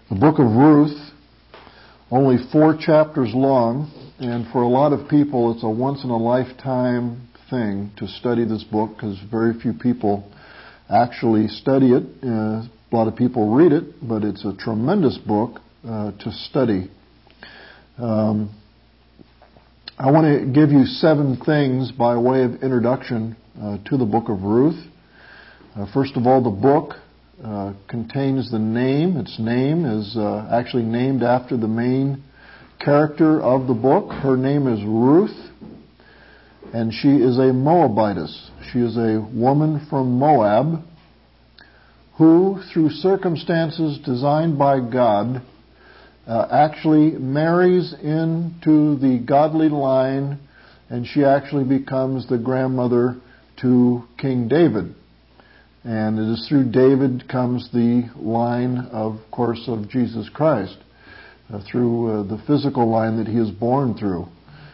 The book of Ruth, only 4 chapters long, and for a lot of people it's a once-in-a-lifetime thing to study this book because very few people actually study it. A lot of people read it, but it's a tremendous book to study. I want to give you 7 things by way of introduction to the book of Ruth. First of all, the book contains the name. Its name is actually named after the main character of the book. Her name is Ruth, and she is a Moabitess. She is a woman from Moab who, through circumstances designed by God, actually marries into the godly line, and she actually becomes the grandmother to King David. And it is through David comes the line, of course, of Jesus Christ, through the physical line that he is born through.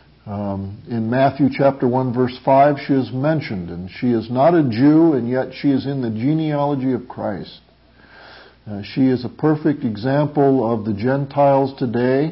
In Matthew chapter 1, verse 5, she is mentioned, and she is not a Jew, and yet she is in the genealogy of Christ. She is a perfect example of the Gentiles today.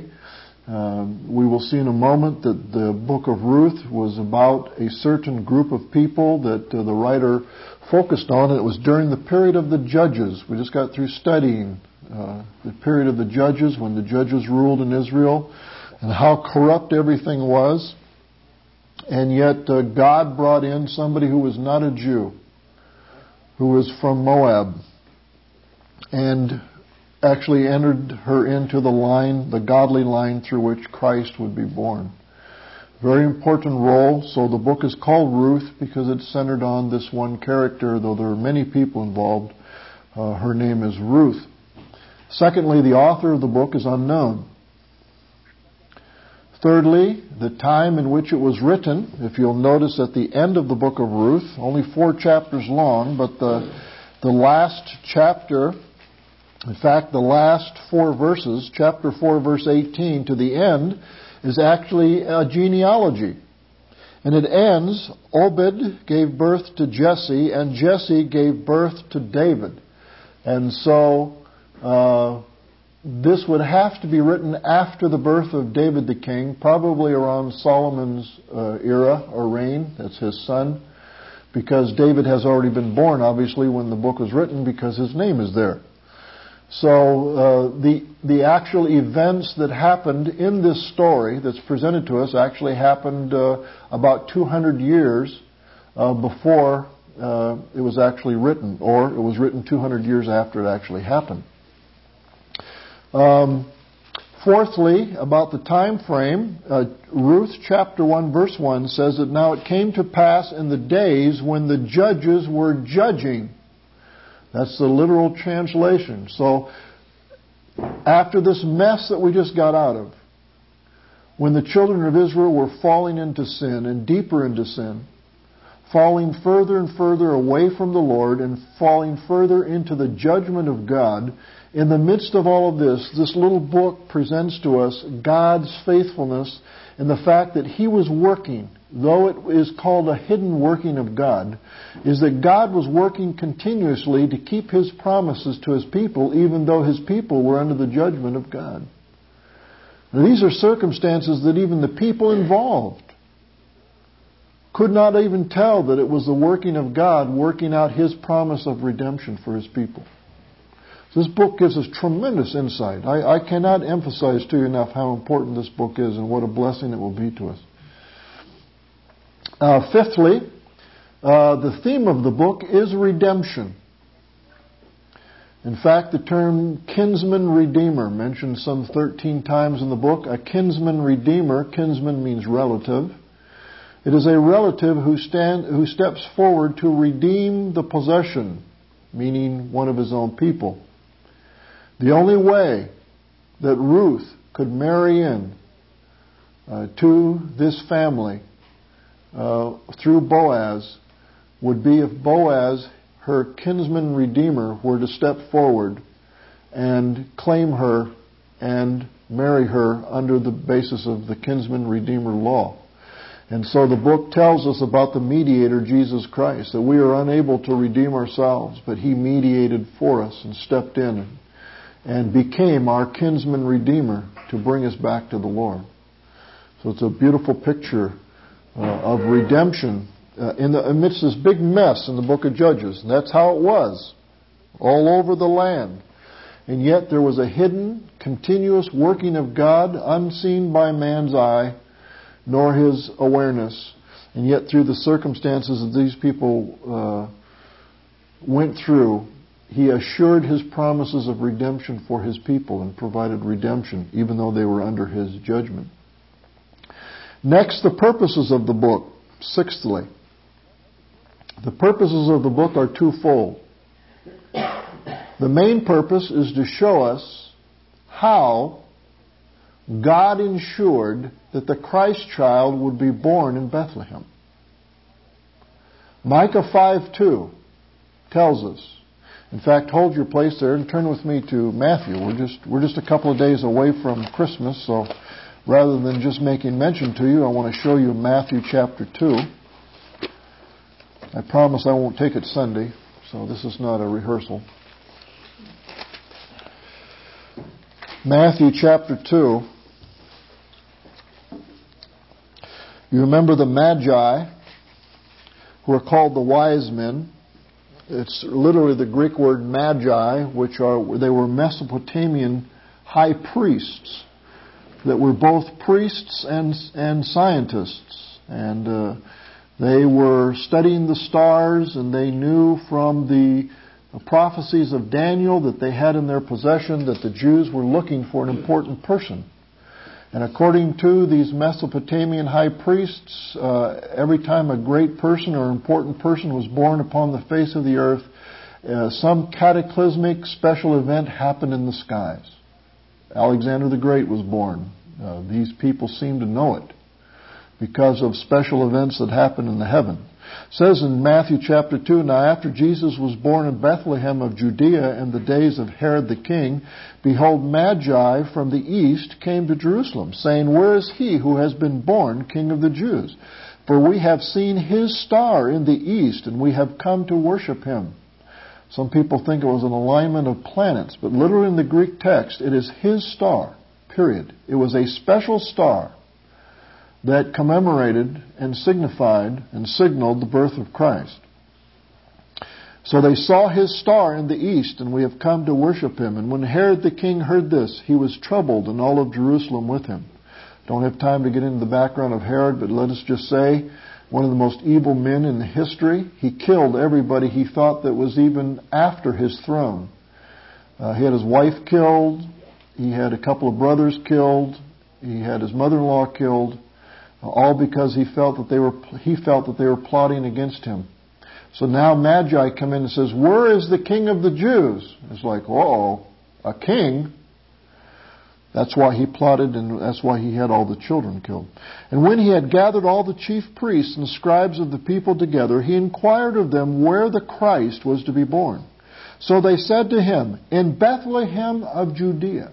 We will see in a moment that the book of Ruth was about a certain group of people that the writer focused on. It was during the period of the Judges. We just got through studying the period of the Judges, when the Judges ruled in Israel, and how corrupt everything was. And yet God brought in somebody who was not a Jew, who was from Moab, and actually entered her into the line, the godly line through which Christ would be born. Very important role. So the book is called Ruth because it's centered on this one character, though there are many people involved. Her name is Ruth. Secondly, the author of the book is unknown. Thirdly, the time in which it was written. If you'll notice at the end of the book of Ruth, only 4 chapters long, but the last chapter, in fact, the last 4 verses, chapter 4, verse 18 to the end, is actually a genealogy. And it ends, Obed gave birth to Jesse, and Jesse gave birth to David. And so this would have to be written after the birth of David the king, probably around Solomon's era or reign. That's his son. Because David has already been born, obviously, when the book was written, because his name is there. So the actual events that happened in this story that's presented to us actually happened about 200 years before it was actually written, or it was written 200 years after it actually happened. Fourthly, about the time frame, Ruth chapter 1 verse 1 says that now it came to pass in the days when the judges were judging. That's the literal translation. So, after this mess that we just got out of, when the children of Israel were falling into sin and deeper into sin, falling further and further away from the Lord and falling further into the judgment of God, in the midst of all of this, this little book presents to us God's faithfulness and the fact that He was working, though it is called a hidden working of God, is that God was working continuously to keep His promises to His people, even though His people were under the judgment of God. Now, these are circumstances that even the people involved could not even tell that it was the working of God working out His promise of redemption for His people. So this book gives us tremendous insight. I cannot emphasize to you enough how important this book is and what a blessing it will be to us. Fifthly, the theme of the book is redemption. In fact, the term kinsman redeemer, mentioned some 13 times in the book. A kinsman redeemer, kinsman means relative. It is a relative who steps forward to redeem the possession, meaning one of his own people. The only way that Ruth could marry in to this family through Boaz would be if Boaz, her kinsman redeemer, were to step forward and claim her and marry her under the basis of the kinsman redeemer law. And so the book tells us about the mediator, Jesus Christ, that we are unable to redeem ourselves, but He mediated for us and stepped in and became our kinsman redeemer to bring us back to the Lord. So it's a beautiful picture of redemption amidst this big mess in the book of Judges. And that's how it was, all over the land. And yet there was a hidden, continuous working of God, unseen by man's eye, nor his awareness. And yet through the circumstances that these people went through, He assured His promises of redemption for His people and provided redemption, even though they were under His judgment. Next, the purposes of the book. Sixthly, the purposes of the book are twofold. The main purpose is to show us how God ensured that the Christ child would be born in Bethlehem. Micah 5:2 tells us. In fact, hold your place there and turn with me to Matthew. We're just a couple of days away from Christmas, so rather than just making mention to you, I want to show you Matthew chapter 2. I promise I won't take it Sunday, so this is not a rehearsal. Matthew chapter 2. You remember the Magi, who are called the wise men. It's literally the Greek word magi, they were Mesopotamian high priests that were both priests and scientists. And they were studying the stars, and they knew from the prophecies of Daniel that they had in their possession that the Jews were looking for an important person. And according to these Mesopotamian high priests, every time a great person or important person was born upon the face of the earth, some cataclysmic special event happened in the skies. Alexander the Great was born. These people seem to know it because of special events that happened in the heaven. It says in Matthew chapter 2, "Now after Jesus was born in Bethlehem of Judea in the days of Herod the king, behold, Magi from the east came to Jerusalem, saying, Where is he who has been born King of the Jews? For we have seen his star in the east, and we have come to worship him." Some people think it was an alignment of planets, but literally in the Greek text, it is his star, period. It was a special star that commemorated and signified and signaled the birth of Christ. So they saw his star in the east, and we have come to worship him. And when Herod the king heard this, he was troubled, and all of Jerusalem with him. Don't have time to get into the background of Herod, but let us just say, one of the most evil men in history. He killed everybody he thought that was even after his throne. He had his wife killed. He had a couple of brothers killed. He had his mother-in-law killed. All because he felt that they were plotting against him. So now Magi come in and says, "Where is the King of the Jews?" It's like, a king? That's why he plotted, and that's why he had all the children killed. And when he had gathered all the chief priests and scribes of the people together, he inquired of them where the Christ was to be born. So they said to him, "In Bethlehem of Judea.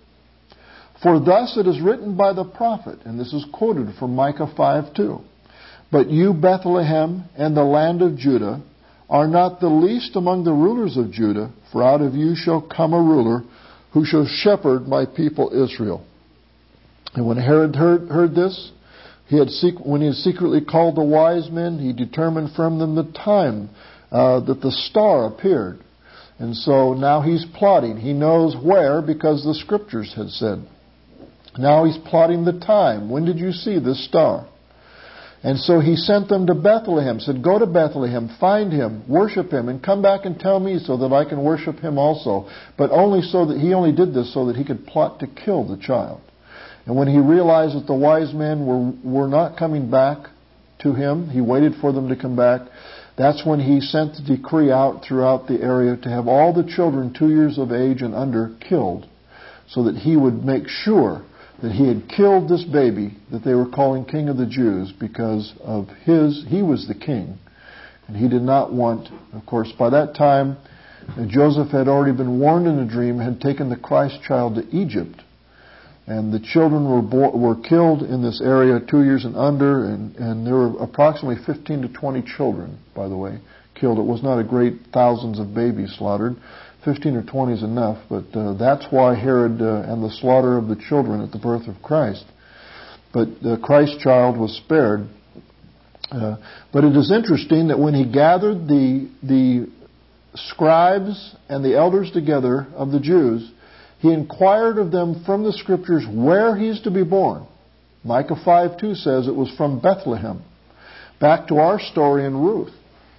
For thus it is written by the prophet," and this is quoted from Micah 5:2, "But you, Bethlehem, and the land of Judah, are not the least among the rulers of Judah, for out of you shall come a ruler who shall shepherd my people Israel." And when Herod heard this, when he had secretly called the wise men, he determined from them the time that the star appeared. And so now he's plotting. He knows where, because the scriptures had said. Now he's plotting the time. When did you see this star? And so he sent them to Bethlehem, said, "Go to Bethlehem, find him, worship him, and come back and tell me so that I can worship him also." But he only did this so that he could plot to kill the child. And when he realized that the wise men were not coming back to him, he waited for them to come back. That's when he sent the decree out throughout the area to have all the children 2 years of age and under killed, so that he would make sure that he had killed this baby that they were calling King of the Jews because of he was the king. And he did not want, of course, by that time, Joseph had already been warned in a dream, had taken the Christ child to Egypt. And the children were killed in this area 2 years and under, and there were approximately 15 to 20 children, by the way, killed. It was not a great thousands of babies slaughtered. 15 or 20 is enough, but that's why Herod and the slaughter of the children at the birth of Christ. But the Christ child was spared. But it is interesting that when he gathered the scribes and the elders together of the Jews, he inquired of them from the Scriptures where he's to be born. Micah 5:2 says it was from Bethlehem. Back to our story in Ruth.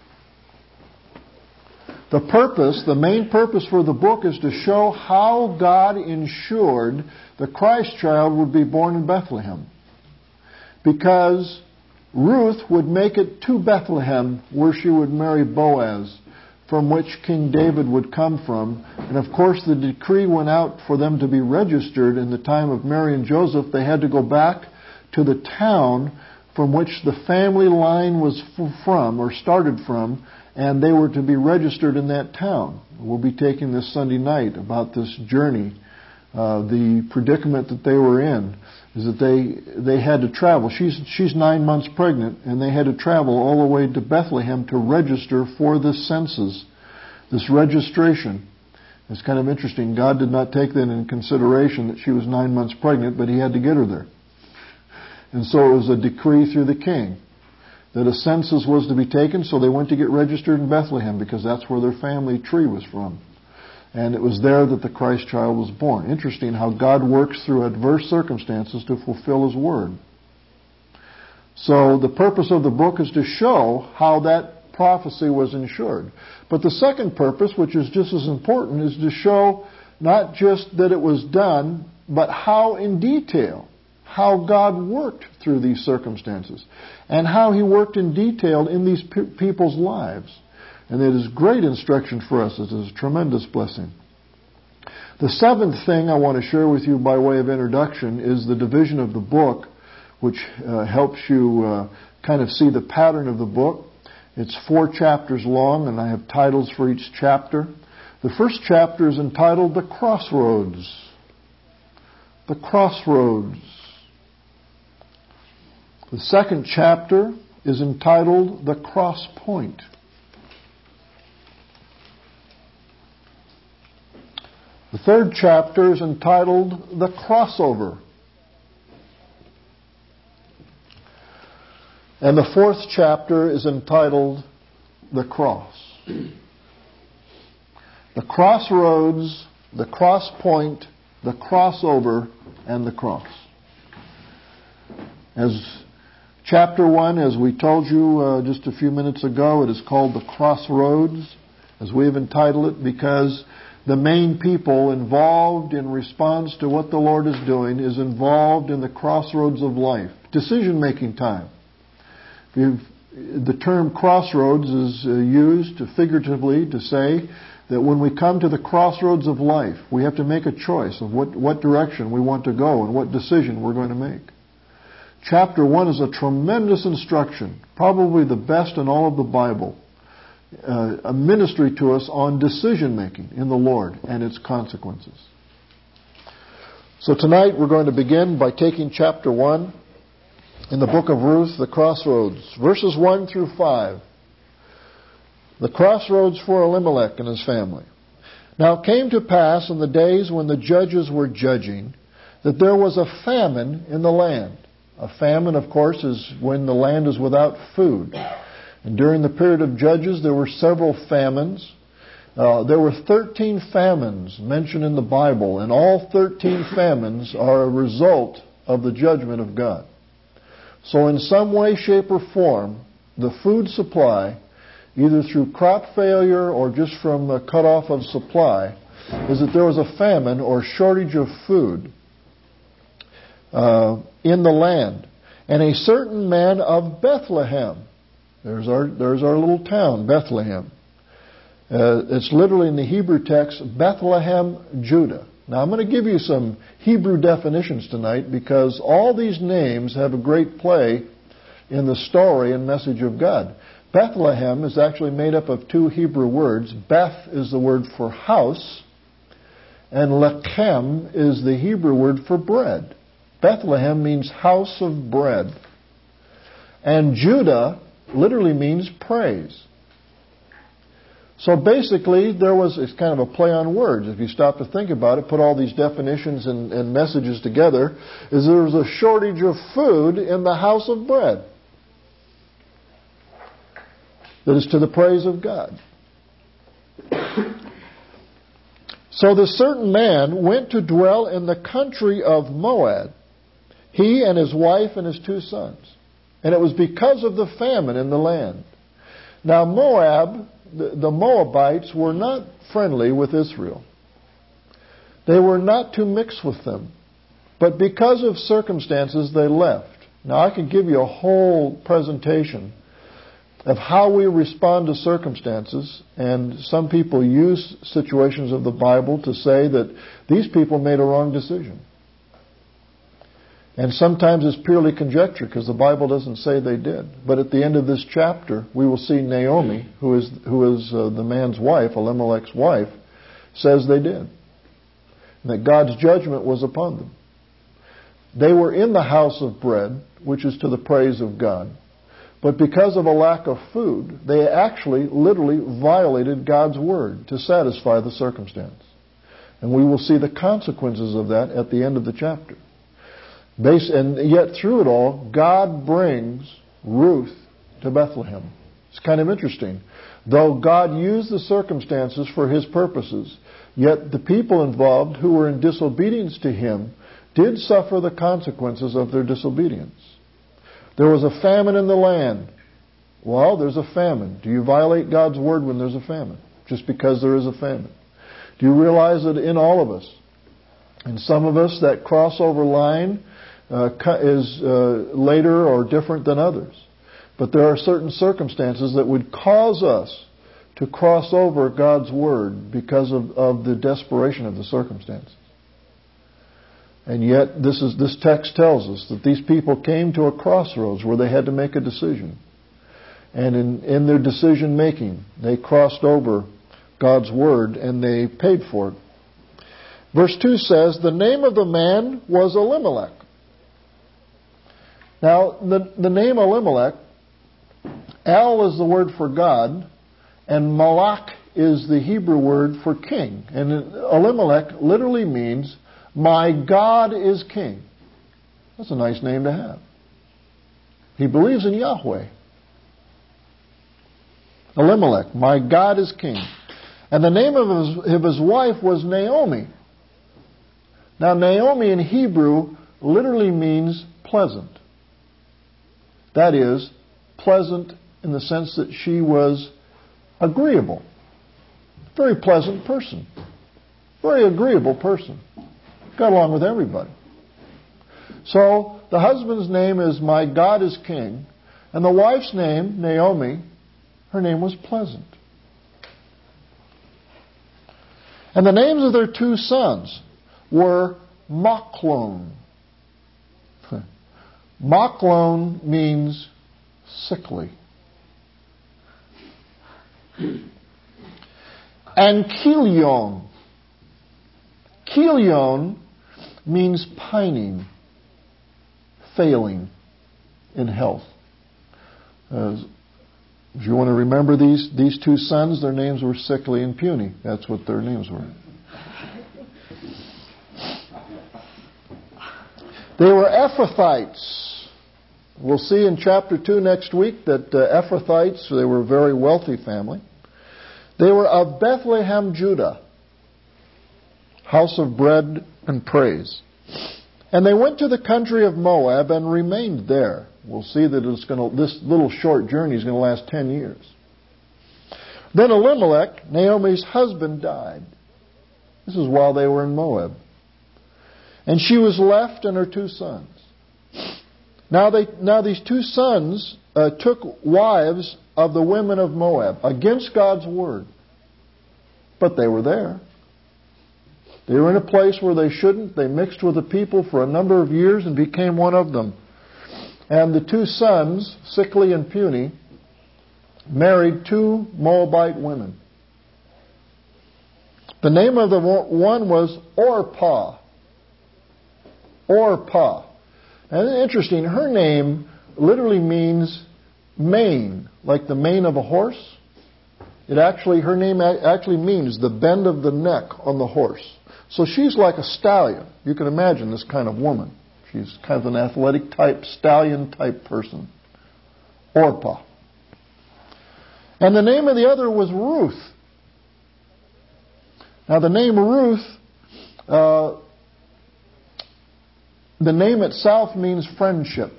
The main purpose for the book is to show how God ensured the Christ child would be born in Bethlehem. Because Ruth would make it to Bethlehem where she would marry Boaz, from which King David would come from. And of course the decree went out for them to be registered in the time of Mary and Joseph. They had to go back to the town from which the family line was from, or started from, and they were to be registered in that town. We'll be taking this Sunday night about this journey. The predicament that they were in is that they had to travel. She's 9 months pregnant, and they had to travel all the way to Bethlehem to register for this census, this registration. It's kind of interesting. God did not take that into consideration that she was 9 months pregnant, but He had to get her there. And so it was a decree through the king that a census was to be taken, so they went to get registered in Bethlehem because that's where their family tree was from. And it was there that the Christ child was born. Interesting how God works through adverse circumstances to fulfill His word. So the purpose of the book is to show how that prophecy was ensured. But the second purpose, which is just as important, is to show not just that it was done, but how in detail, how God worked through these circumstances, and how He worked in detail in these people's lives. And it is great instruction for us. It is a tremendous blessing. The seventh thing I want to share with you by way of introduction is the division of the book, which helps you kind of see the pattern of the book. It's 4 chapters long, and I have titles for each chapter. The first chapter is entitled The Crossroads. The Crossroads. The second chapter is entitled The Cross Point. The third chapter is entitled The Crossover. And the fourth chapter is entitled The Cross. The Crossroads, The Cross Point, The Crossover, and The Cross. As chapter 1, as we told you just a few minutes ago, it is called The Crossroads, as we have entitled it, because the main people involved in response to what the Lord is doing is involved in the crossroads of life. Decision-making time. The term crossroads is used figuratively to say that when we come to the crossroads of life, we have to make a choice of what direction we want to go and what decision we're going to make. Chapter 1 is a tremendous instruction, probably the best in all of the Bible. A ministry to us on decision-making in the Lord and its consequences. So tonight we're going to begin by taking chapter 1 in the book of Ruth, the crossroads, verses 1 through 5. The crossroads for Elimelech and his family. Now it came to pass in the days when the judges were judging that there was a famine in the land. A famine, of course, is when the land is without food. And during the period of Judges, there were several famines. There were 13 famines mentioned in the Bible, and all 13 famines are a result of the judgment of God. So in some way, shape, or form, the food supply, either through crop failure or just from a cutoff of supply, is that there was a famine or shortage of food in the land. And a certain man of Bethlehem, there's our little town, Bethlehem. It's literally in the Hebrew text, Bethlehem, Judah. Now I'm going to give you some Hebrew definitions tonight because all these names have a great play in the story and message of God. Bethlehem is actually made up of 2 Hebrew words. Beth is the word for house, and lechem is the Hebrew word for bread. Bethlehem means house of bread. And Judah literally means praise. So basically, it's kind of a play on words. If you stop to think about it, put all these definitions and messages together, is there was a shortage of food in the house of bread. That is to the praise of God. So this certain man went to dwell in the country of Moab, he and his wife and his 2 sons. And it was because of the famine in the land. Now Moab, the Moabites, were not friendly with Israel. They were not to mix with them. But because of circumstances, they left. Now I could give you a whole presentation of how we respond to circumstances, and some people use situations of the Bible to say that these people made a wrong decision. And sometimes it's purely conjecture because the Bible doesn't say they did. But at the end of this chapter, we will see Naomi, who is the man's wife, Elimelech's wife, says they did. And that God's judgment was upon them. They were in the house of bread, which is to the praise of God. But because of a lack of food, they actually literally violated God's word to satisfy the circumstance. And we will see the consequences of that at the end of the chapter. And yet through it all, God brings Ruth to Bethlehem. It's kind of interesting. Though God used the circumstances for His purposes, yet the people involved who were in disobedience to Him did suffer the consequences of their disobedience. There was a famine in the land. Well, there's a famine. Do you violate God's word when there's a famine? Just because there is a famine. Do you realize that in all of us, in some of us, that crossover line is later or different than others. But there are certain circumstances that would cause us to cross over God's word because of the desperation of the circumstances. And yet this text tells us that these people came to a crossroads where they had to make a decision. And in their decision making, they crossed over God's word and they paid for it. Verse 2 says, the name of the man was Elimelech. Now, the name Elimelech, El is the word for God, and Malach is the Hebrew word for king. And Elimelech literally means, my God is king. That's a nice name to have. He believes in Yahweh. Elimelech, my God is king. And the name of his wife was Naomi. Now, Naomi in Hebrew literally means pleasant. That is, pleasant in the sense that she was agreeable. Very pleasant person. Very agreeable person. Got along with everybody. So, the husband's name is My God is King. And the wife's name, Naomi, her name was Pleasant. And the names of their 2 sons were Machlon. Machlon means sickly. And Chilion. Chilion means pining, failing in health. If you want to remember these 2 sons, their names were sickly and puny. That's what their names were. They were Ephrathites. We'll see in chapter 2 next week that Ephrathites, they were a very wealthy family. They were of Bethlehem, Judah, house of bread and praise. And they went to the country of Moab and remained there. We'll see that this little short journey is going to last 10 years. Then Elimelech, Naomi's husband, died. This is while they were in Moab. And she was left and her 2 sons. Now these 2 sons took wives of the women of Moab against God's word. But they were there. They were in a place where they shouldn't. They mixed with the people for a number of years and became one of them. And the 2 sons, sickly and puny, married 2 Moabite women. The name of the one was Orpah. Orpah. And interesting, her name literally means mane, like the mane of a horse. Her name actually means the bend of the neck on the horse. So she's like a stallion. You can imagine this kind of woman. She's kind of an athletic type, stallion type person. Orpah. And the name of the other was Ruth. Now the name Ruth, the name itself means friendship.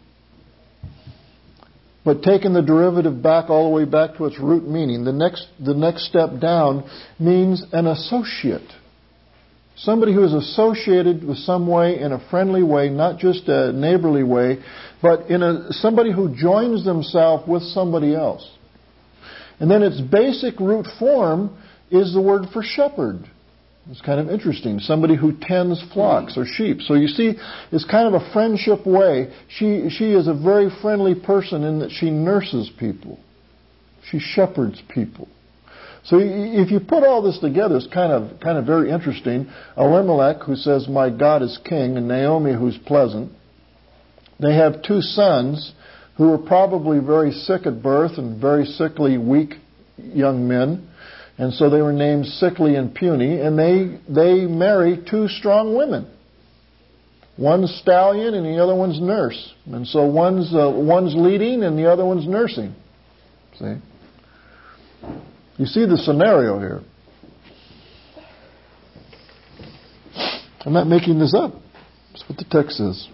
But taking the derivative back all the way back to its root meaning, the next step down means an associate. Somebody who is associated with some way in a friendly way, not just a neighborly way, but somebody who joins themselves with somebody else. And then its basic root form is the word for shepherd. It's kind of interesting. Somebody who tends flocks or sheep. So you see, it's kind of a friendship way. She is a very friendly person in that she nurses people. She shepherds people. So if you put all this together, it's kind of very interesting. Elimelech, who says, "My God is king," and Naomi, who's pleasant. They have two sons who were probably very sick at birth and very sickly, weak young men. And so they were named Sickly and Puny, and they marry two strong women. One's stallion and the other one's nurse. And so one's leading and the other one's nursing. See? You see the scenario here. I'm not making this up. That's what the text says.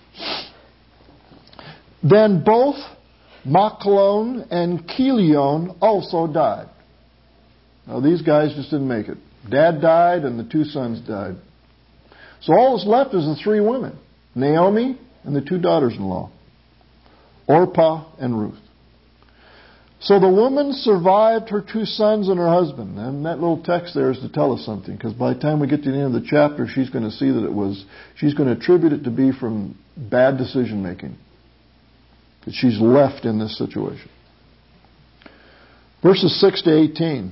Then both Machlon and Chilion also died. Now, these guys just didn't make it. Dad died and the two sons died. So all that's left is the three women, Naomi and the two daughters-in-law, Orpah and Ruth. So the woman survived her two sons and her husband. And that little text there is to tell us something, because by the time we get to the end of the chapter, she's going to see that she's going to attribute it to be from bad decision-making. That she's left in this situation. Verses 6 to 18.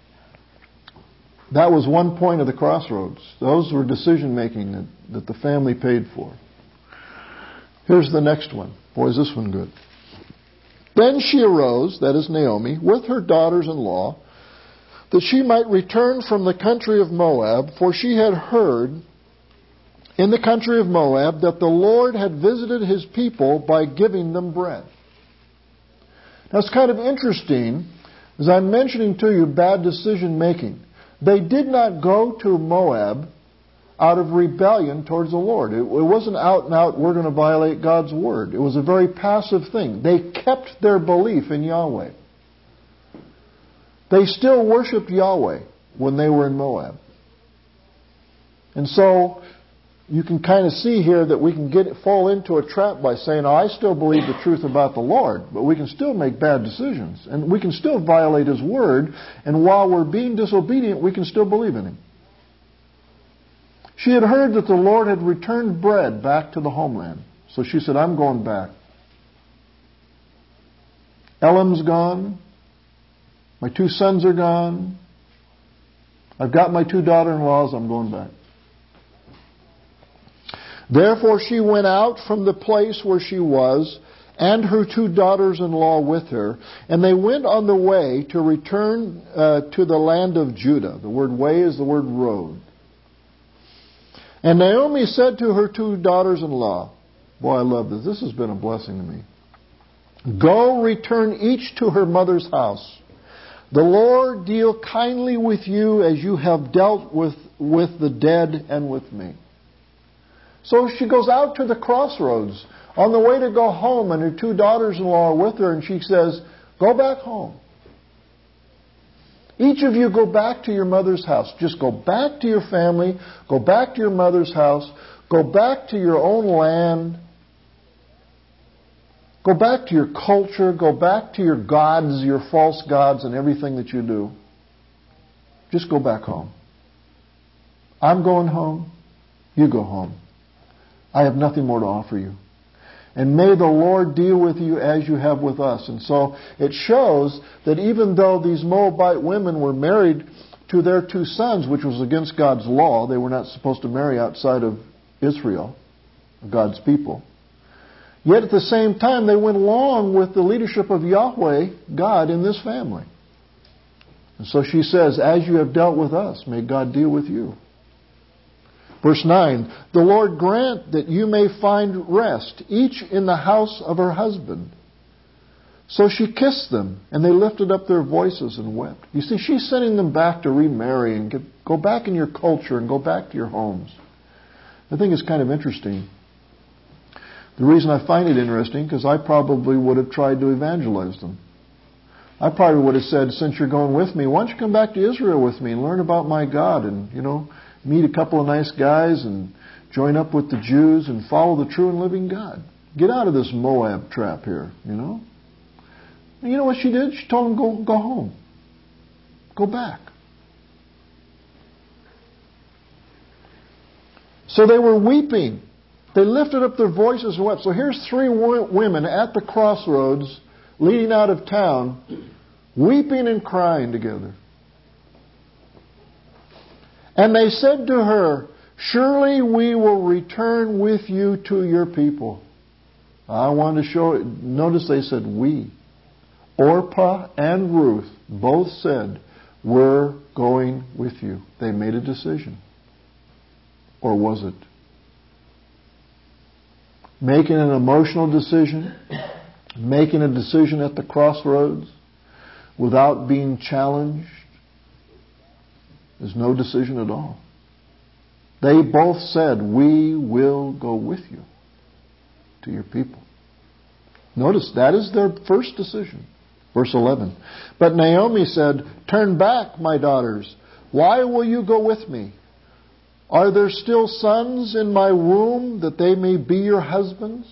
That was one point of the crossroads. Those were decision-making that the family paid for. Here's the next one. Boy, is this one good. Then she arose, that is Naomi, with her daughters-in-law, that she might return from the country of Moab, for she had heard in the country of Moab that the Lord had visited His people by giving them bread. Now it's kind of interesting, as I'm mentioning to you, bad decision-making. They did not go to Moab out of rebellion towards the Lord. It wasn't out and out, we're going to violate God's word. It was a very passive thing. They kept their belief in Yahweh. They still worshiped Yahweh when they were in Moab. And so you can kind of see here that we can fall into a trap by saying, I still believe the truth about the Lord, but we can still make bad decisions. And we can still violate His word, and while we're being disobedient, we can still believe in Him. She had heard that the Lord had returned bread back to the homeland. So she said, I'm going back. Elam's gone. My two sons are gone. I've got my two daughter-in-laws. I'm going back. Therefore she went out from the place where she was, and her two daughters-in-law with her, and they went on the way to return to the land of Judah. The word way is the word road. And Naomi said to her two daughters-in-law, boy, I love this. This has been a blessing to me. Go, return each to her mother's house. The Lord deal kindly with you as you have dealt with the dead and with me. So she goes out to the crossroads on the way to go home, and her two daughters-in-law are with her, and she says, go back home. Each of you go back to your mother's house. Just go back to your family. Go back to your mother's house. Go back to your own land. Go back to your culture. Go back to your gods, your false gods, and everything that you do. Just go back home. I'm going home. You go home. I have nothing more to offer you. And may the Lord deal with you as you have with us. And so it shows that even though these Moabite women were married to their two sons, which was against God's law, they were not supposed to marry outside of Israel, God's people. Yet at the same time, they went along with the leadership of Yahweh, God, in this family. And so she says, as you have dealt with us, may God deal with you. Verse 9, the Lord grant that you may find rest, each in the house of her husband. So she kissed them, and they lifted up their voices and wept. You see, she's sending them back to remarry and go back in your culture and go back to your homes. I think it's kind of interesting. The reason I find it interesting, because I probably would have tried to evangelize them. I probably would have said, since you're going with me, why don't you come back to Israel with me and learn about my God and, meet a couple of nice guys and join up with the Jews and follow the true and living God. Get out of this Moab trap here, And you know what she did? She told them, go home. Go back. So they were weeping. They lifted up their voices and wept. So here's 3 women at the crossroads leading out of town, weeping and crying together. And they said to her, surely we will return with you to your people. I want to show it. Notice they said we. Orpah and Ruth both said, we're going with you. They made a decision. Or was it? Making an emotional decision, making a decision at the crossroads without being challenged is no decision at all. They both said, we will go with you to your people. Notice, that is their first decision. Verse 11. But Naomi said, turn back, my daughters. Why will you go with me? Are there still sons in my womb that they may be your husbands?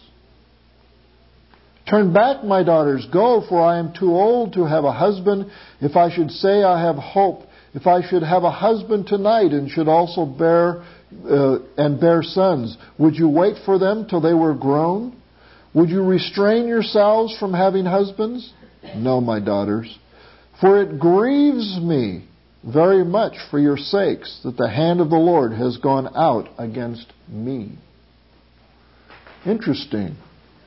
Turn back, my daughters, go, for I am too old to have a husband. If I should say I have hope, if I should have a husband tonight and should also bear sons, would you wait for them till they were grown? Would you restrain yourselves from having husbands? No, my daughters, for it grieves me very much for your sakes that the hand of the Lord has gone out against me. Interesting.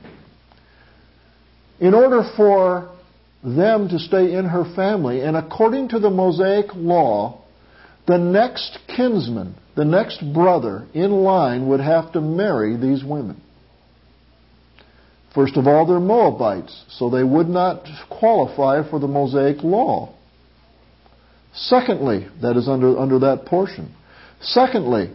In order for them to stay in her family, and according to the Mosaic law, the next kinsman, the next brother in line would have to marry these women. First of all, they're Moabites, so they would not qualify for the Mosaic law. Secondly, that is under that portion. Secondly,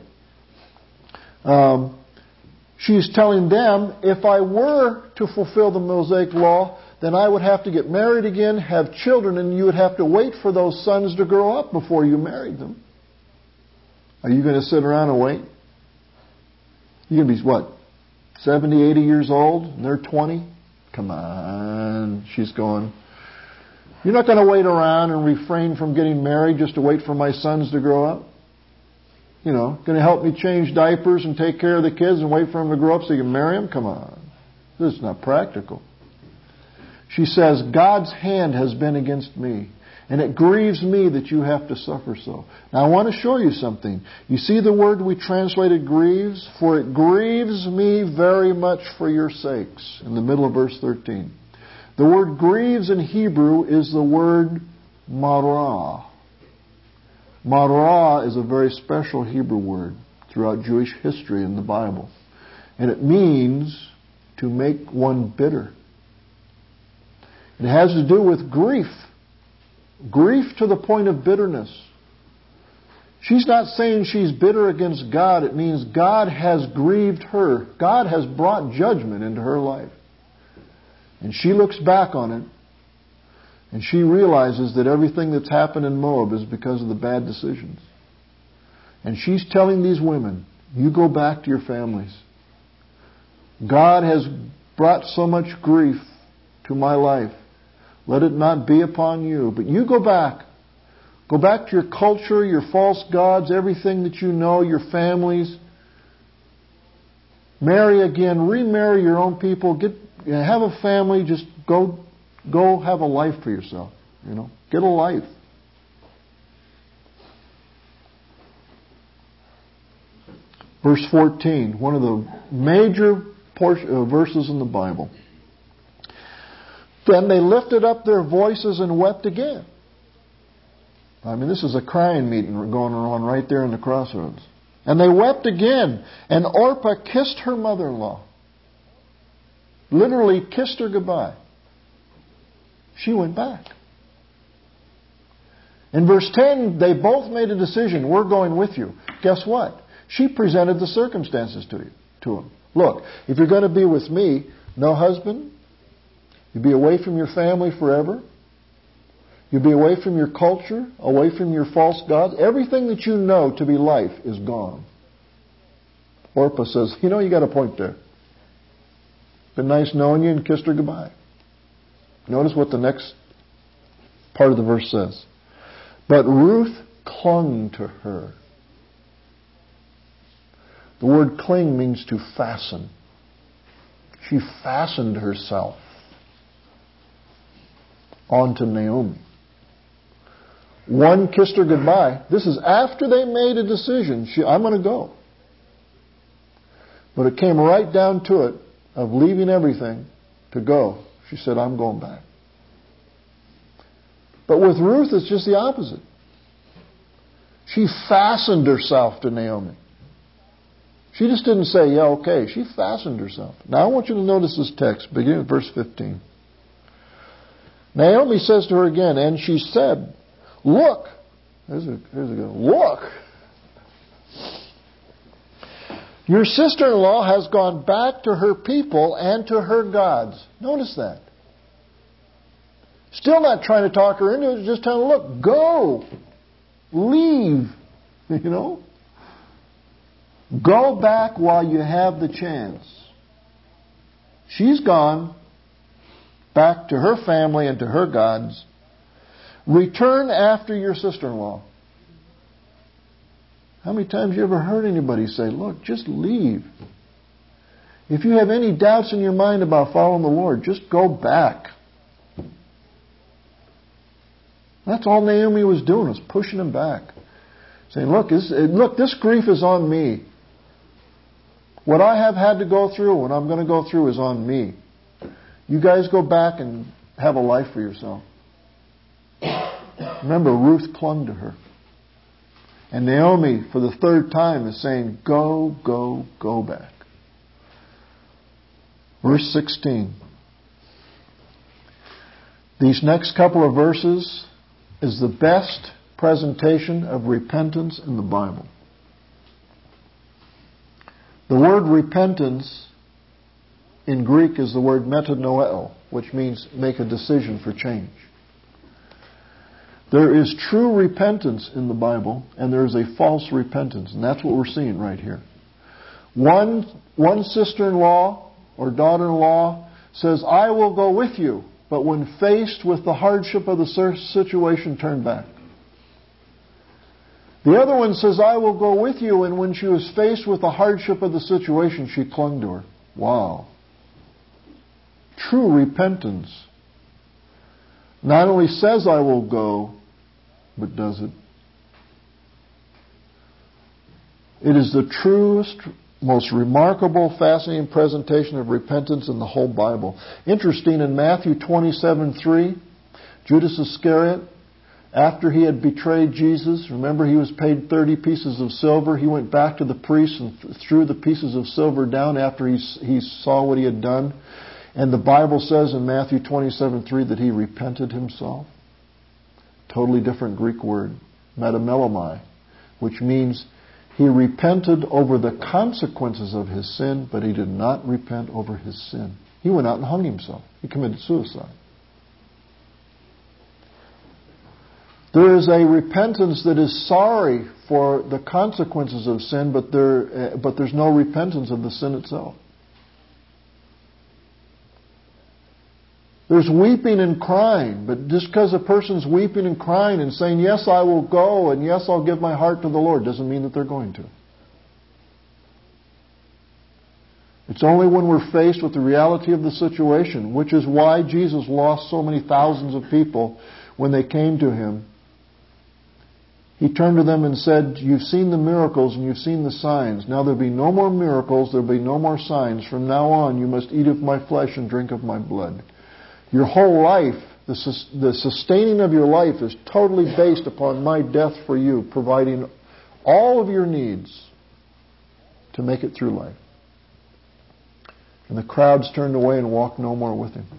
she's telling them, if I were to fulfill the Mosaic law, then I would have to get married again, have children, and you would have to wait for those sons to grow up before you married them. Are you going to sit around and wait? You're going to be, 70, 80 years old, and they're 20? Come on, she's going. You're not going to wait around and refrain from getting married just to wait for my sons to grow up? Going to help me change diapers and take care of the kids and wait for them to grow up so you can marry them? Come on. This is not practical. She says, God's hand has been against me, and it grieves me that you have to suffer so. Now I want to show you something. You see the word we translated grieves? For it grieves me very much for your sakes, in the middle of verse 13. The word grieves in Hebrew is the word marah. Marah is a very special Hebrew word throughout Jewish history in the Bible. And it means to make one bitter. It has to do with grief. Grief to the point of bitterness. She's not saying she's bitter against God. It means God has grieved her. God has brought judgment into her life. And she looks back on it, and she realizes that everything that's happened in Moab is because of the bad decisions. And she's telling these women, you go back to your families. God has brought so much grief to my life. Let it not be upon you. But you go back. Go back to your culture, your false gods, everything that you know, your families. Marry again. Remarry your own people. Have a family. Just go have a life for yourself. Get a life. Verse 14, one of the major verses in the Bible. Then they lifted up their voices and wept again. I mean, this is a crying meeting going on right there in the crossroads. And they wept again. And Orpah kissed her mother-in-law. Literally kissed her goodbye. She went back. In verse 10, they both made a decision. We're going with you. Guess what? She presented the circumstances to him. Look, if you're going to be with me, no husband, you'll be away from your family forever. You'll be away from your culture, away from your false gods. Everything that you know to be life is gone. Orpah says, you got a point there. Been nice knowing you, and kissed her goodbye. Notice what the next part of the verse says. But Ruth clung to her. The word cling means to fasten. She fastened herself onto Naomi. One kissed her goodbye. This is after they made a decision. I'm going to go. But it came right down to it of leaving everything to go. She said, I'm going back. But with Ruth, it's just the opposite. She fastened herself to Naomi. She just didn't say, yeah, okay. She fastened herself. Now I want you to notice this text, beginning with verse 15. Naomi says to her again, and she said, look. Here's a good one. Look. Your sister-in-law has gone back to her people and to her gods. Notice that. Still not trying to talk her into it, just telling her, look, go. Leave. Go back while you have the chance. She's gone back to her family and to her gods. Return after your sister-in-law. How many times have you ever heard anybody say, look, just leave. If you have any doubts in your mind about following the Lord, just go back. That's all Naomi was doing, was pushing him back. Saying, look, this grief is on me. What I have had to go through, what I'm going to go through is on me. You guys go back and have a life for yourself. Remember, Ruth clung to her. And Naomi, for the third time, is saying, go, go, go back. Verse 16. These next couple of verses is the best presentation of repentance in the Bible. The word repentance in Greek is the word metanoeo, which means make a decision for change. There is true repentance in the Bible, and there is a false repentance, and that's what we're seeing right here. One sister-in-law or daughter-in-law says, I will go with you, but when faced with the hardship of the situation, turn back. The other one says, I will go with you, and when she was faced with the hardship of the situation, she clung to her. Wow. True repentance not only says, I will go, but does it. It is the truest, most remarkable, fascinating presentation of repentance in the whole Bible. Interesting, in Matthew 27:3, Judas Iscariot, after he had betrayed Jesus, remember he was paid 30 pieces of silver. He went back to the priest and threw the pieces of silver down after he saw what he had done. And the Bible says in Matthew 27:3 that he repented himself. Totally different Greek word, metamelomai, which means he repented over the consequences of his sin, but he did not repent over his sin. He went out and hung himself. He committed suicide. There is a repentance that is sorry for the consequences of sin, but there's no repentance of the sin itself. There's weeping and crying, but just because a person's weeping and crying and saying, yes, I will go, and yes, I'll give my heart to the Lord, doesn't mean that they're going to. It's only when we're faced with the reality of the situation, which is why Jesus lost so many thousands of people when they came to Him. He turned to them and said, you've seen the miracles and you've seen the signs. Now there'll be no more miracles, there'll be no more signs. From now on, you must eat of my flesh and drink of my blood. Your whole life The sustaining of your life is totally based upon my death for you, providing all of your needs to make it through life. And the crowds turned away and walked no more with him.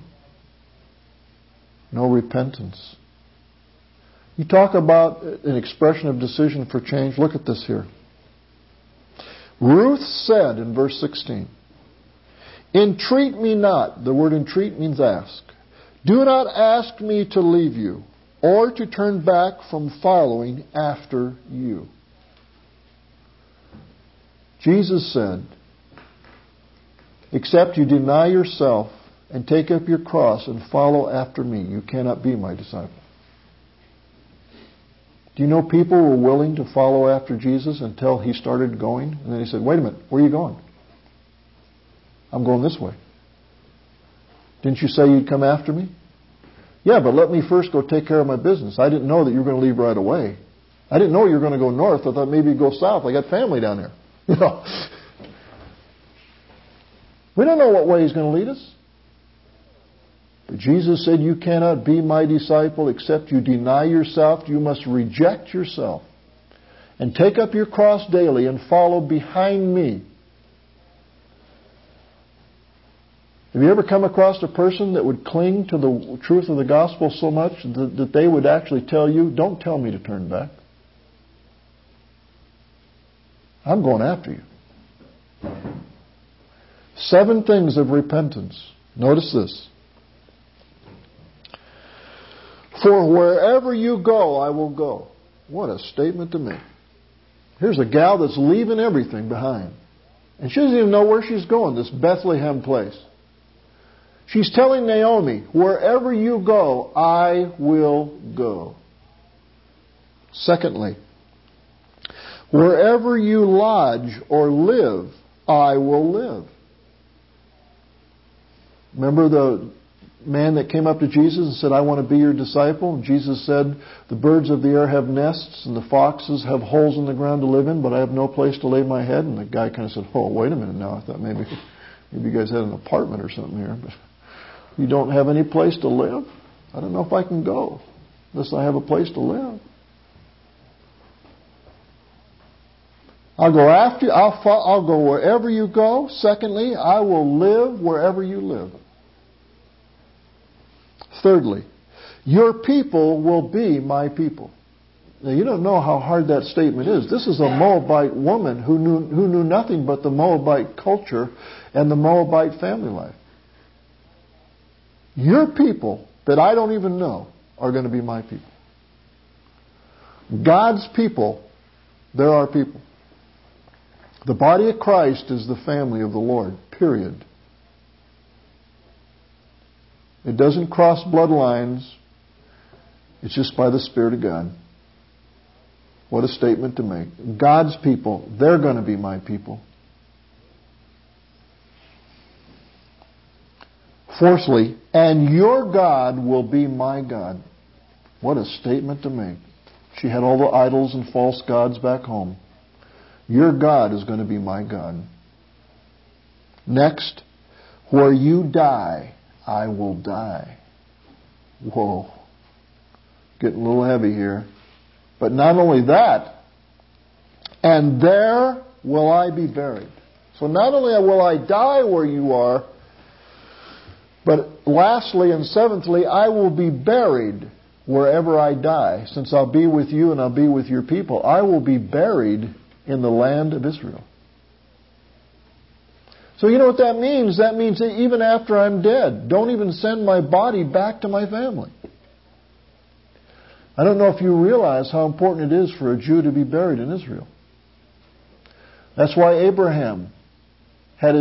No repentance. You talk about an expression of decision for change. Look at this here. Ruth said in verse 16, "Entreat me not." The word entreat means ask. "Do not ask me to leave you or to turn back from following after you." Jesus said, "Except you deny yourself and take up your cross and follow after me, you cannot be my disciple." Do you know people were willing to follow after Jesus until he started going? And then he said, "Wait a minute, where are you going?" "I'm going this way." "Didn't you say you'd come after me?" "Yeah, but let me first go take care of my business. I didn't know that you were going to leave right away. I didn't know you were going to go north. I thought maybe you'd go south. I got family down there." You know. We don't know what way he's going to lead us. But Jesus said, "You cannot be my disciple except you deny yourself. You must reject yourself and take up your cross daily and follow behind me." Have you ever come across a person that would cling to the truth of the gospel so much that they would actually tell you, "Don't tell me to turn back. I'm going after you." 7 things of repentance. Notice this. "For wherever you go, I will go." What a statement to make. Here's a gal that's leaving everything behind. And she doesn't even know where she's going, this Bethlehem place. She's telling Naomi, "Wherever you go, I will go." Secondly, "Wherever you lodge or live, I will live." Remember the man that came up to Jesus and said, "I want to be your disciple"? And Jesus said, "The birds of the air have nests and the foxes have holes in the ground to live in, but I have no place to lay my head." And the guy kind of said, "Oh, wait a minute now. I thought maybe you guys had an apartment or something here. But you don't have any place to live? I don't know if I can go unless I have a place to live." I'll go after you. I'll go wherever you go. Secondly, I will live wherever you live. Thirdly, your people will be my people. Now, you don't know how hard that statement is. This is a Moabite woman who knew nothing but the Moabite culture and the Moabite family life. Your people that I don't even know are going to be my people. God's people, they're our people. The body of Christ is the family of the Lord, period. It doesn't cross bloodlines. It's just by the Spirit of God. What a statement to make. God's people, they're going to be my people. Fourthly, and your God will be my God. What a statement to make. She had all the idols and false gods back home. Your God is going to be my God. Next, where you die, I will die. Whoa. Getting a little heavy here. But not only that, and there will I be buried. So not only will I die where you are, but lastly and seventhly, I will be buried wherever I die. Since I'll be with you and I'll be with your people, I will be buried in the land of Israel. So you know what that means? That means that even after I'm dead, don't even send my body back to my family. I don't know if you realize how important it is for a Jew to be buried in Israel. That's why Abraham had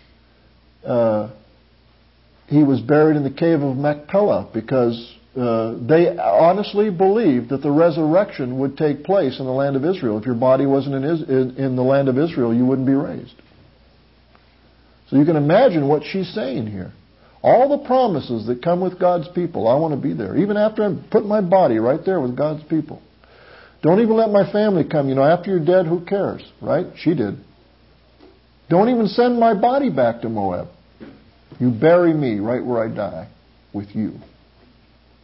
he was buried in the cave of Machpelah, because they honestly believed that the resurrection would take place in the land of Israel. If your body wasn't in the land of Israel, you wouldn't be raised. So you can imagine what she's saying here. All the promises that come with God's people, I want to be there. Even after I put my body right there with God's people. Don't even let my family come. You know, after you're dead, who cares? Right? She did. Don't even send my body back to Moab. You bury me right where I die with you.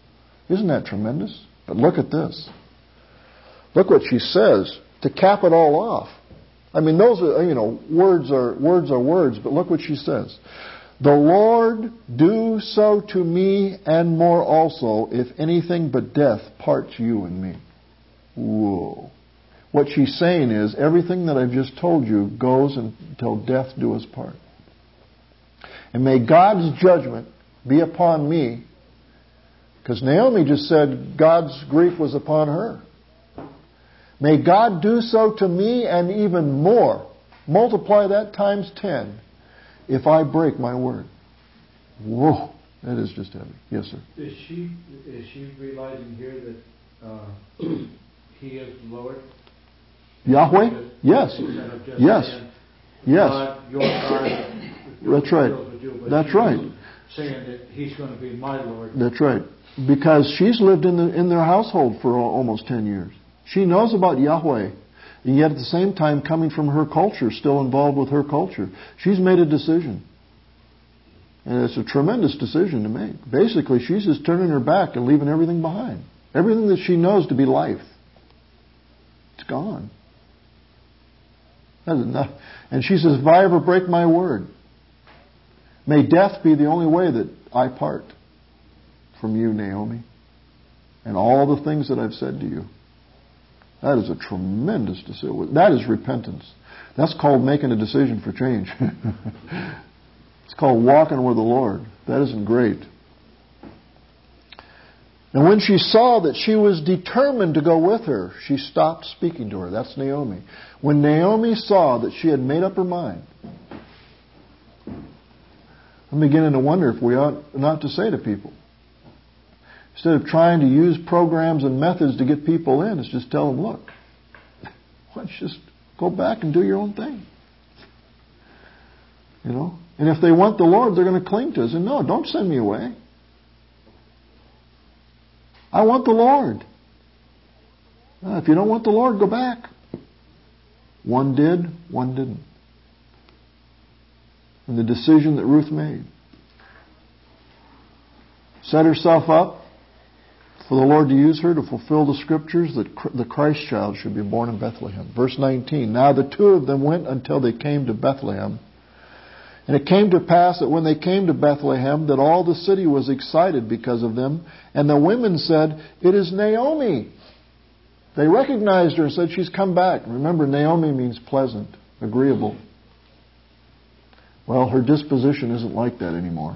Isn't that tremendous? But look at this. Look what she says to cap it all off. I mean, those are, words are words, but look what she says. The Lord do so to me and more also, if anything but death parts you and me. Whoa. What she's saying is, everything that I've just told you goes until death do us part. And may God's judgment be upon me, because Naomi just said God's grief was upon her. May God do so to me and even more. Multiply that times 10 if I break my word. Whoa, that is just heavy. Yes, sir. Is she realizing here that He is the Lord? Yahweh? Yes. Yes. Yes. God, your God. That's right. That's right. Saying that He's going to be my Lord. That's right. Because she's lived in their household for almost 10 years. She knows about Yahweh. And yet at the same time, coming from her culture, still involved with her culture, she's made a decision. And it's a tremendous decision to make. Basically, she's just turning her back and leaving everything behind. Everything that she knows to be life. It's gone. That's enough. And she says, if I ever break my word, may death be the only way that I part from you, Naomi, and all the things that I've said to you. That is a tremendous decision. That is repentance. That's called making a decision for change. It's called walking with the Lord. That isn't great. And when she saw that she was determined to go with her, she stopped speaking to her. That's Naomi. When Naomi saw that she had made up her mind, I'm beginning to wonder if we ought not to say to people, instead of trying to use programs and methods to get people in, it's just tell them, look, why don't you just go back and do your own thing? And if they want the Lord, they're going to cling to us. And no, don't send me away. I want the Lord. If you don't want the Lord, go back. One did, one didn't. And the decision that Ruth made. Set herself up for the Lord to use her to fulfill the Scriptures that the Christ child should be born in Bethlehem. Verse 19, now the two of them went until they came to Bethlehem. And it came to pass that when they came to Bethlehem, that all the city was excited because of them. And the women said, it is Naomi. They recognized her and said, she's come back. Remember, Naomi means pleasant, agreeable. Well, her disposition isn't like that anymore.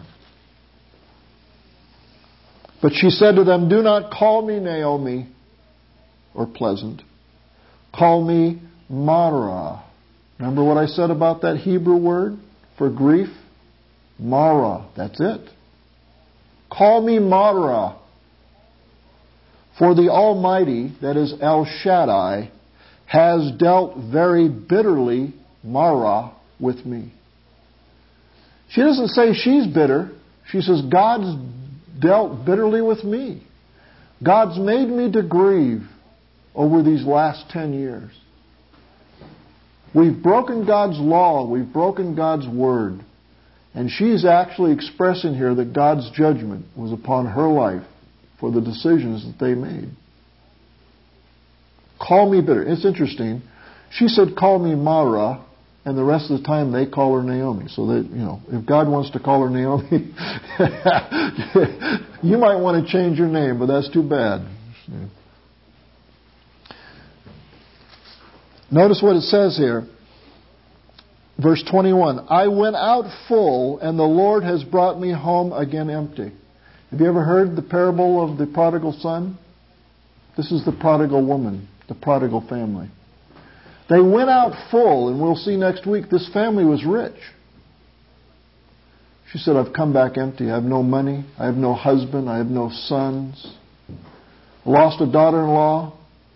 But she said to them, do not call me Naomi, or pleasant. Call me Mara. Remember what I said about that Hebrew word for grief? Mara. That's it. Call me Mara. For the Almighty, that is El Shaddai, has dealt very bitterly, Mara, with me. She doesn't say she's bitter. She says, God's dealt bitterly with me. God's made me to grieve over these last 10 years. We've broken God's law. We've broken God's word. And she's actually expressing here that God's judgment was upon her life for the decisions that they made. Call me bitter. It's interesting. She said, call me Mara. And the rest of the time they call her Naomi. So that, if God wants to call her Naomi, you might want to change your name, but that's too bad. Notice what it says here. Verse 21. I went out full, and the Lord has brought me home again empty. Have you ever heard the parable of the prodigal son? This is the prodigal woman, the prodigal family. They went out full, and we'll see next week, this family was rich. She said, I've come back empty. I have no money. I have no husband. I have no sons. I lost a daughter-in-law.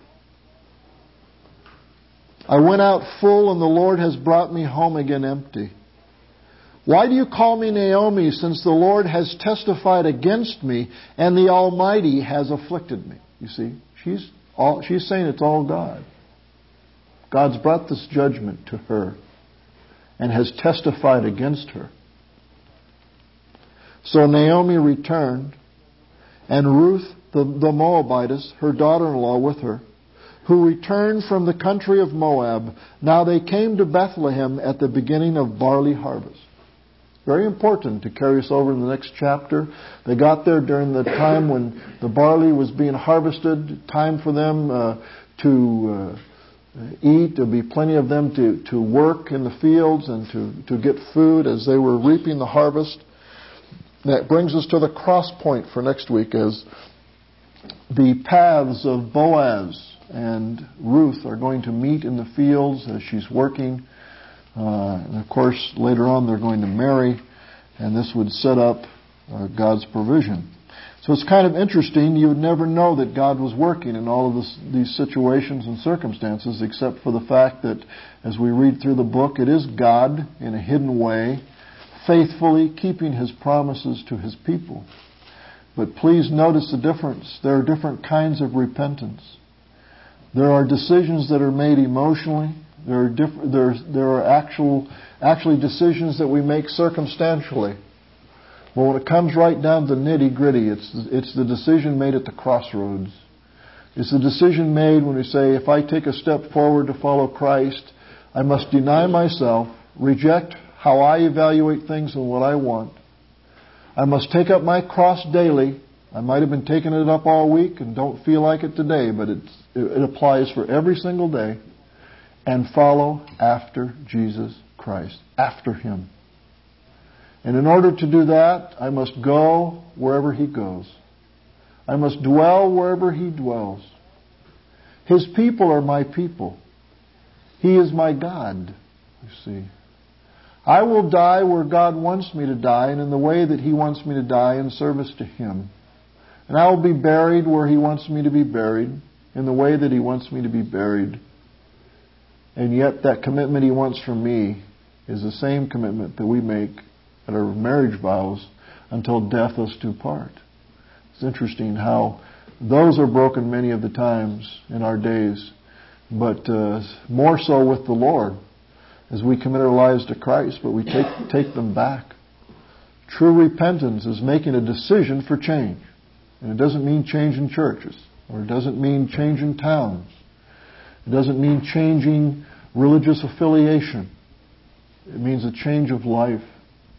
I went out full, and the Lord has brought me home again empty. Why do you call me Naomi, since the Lord has testified against me, and the Almighty has afflicted me? You see, she's saying it's all God. God's brought this judgment to her and has testified against her. So Naomi returned, and Ruth the Moabitess, her daughter-in-law with her, who returned from the country of Moab. Now they came to Bethlehem at the beginning of barley harvest. Very important to carry us over in the next chapter. They got there during the time when the barley was being harvested, time for them to eat. There'll be plenty of them to work in the fields and to get food as they were reaping the harvest. That brings us to the cross point for next week, as the paths of Boaz and Ruth are going to meet in the fields as she's working. And of course, later on they're going to marry, and this would set up God's provision. So it's kind of interesting. You would never know that God was working in all of these situations and circumstances, except for the fact that as we read through the book, it is God in a hidden way, faithfully keeping His promises to His people. But please notice the difference. There are different kinds of repentance. There are decisions that are made emotionally. There are actually decisions that we make circumstantially. But when it comes right down to the nitty-gritty, it's the decision made at the crossroads. It's the decision made when we say, if I take a step forward to follow Christ, I must deny myself, reject how I evaluate things and what I want. I must take up my cross daily. I might have been taking it up all week and don't feel like it today, but it applies for every single day. And follow after Jesus Christ, after Him. And in order to do that, I must go wherever He goes. I must dwell wherever He dwells. His people are my people. He is my God, you see. I will die where God wants me to die and in the way that He wants me to die in service to Him. And I will be buried where He wants me to be buried, in the way that He wants me to be buried. And yet that commitment He wants from me is the same commitment that we make at our marriage vows until death us do part. It's interesting how those are broken many of the times in our days, but more so with the Lord as we commit our lives to Christ, but we take them back. True repentance is making a decision for change. And it doesn't mean changing churches, or it doesn't mean changing towns. It doesn't mean changing religious affiliation. It means a change of life.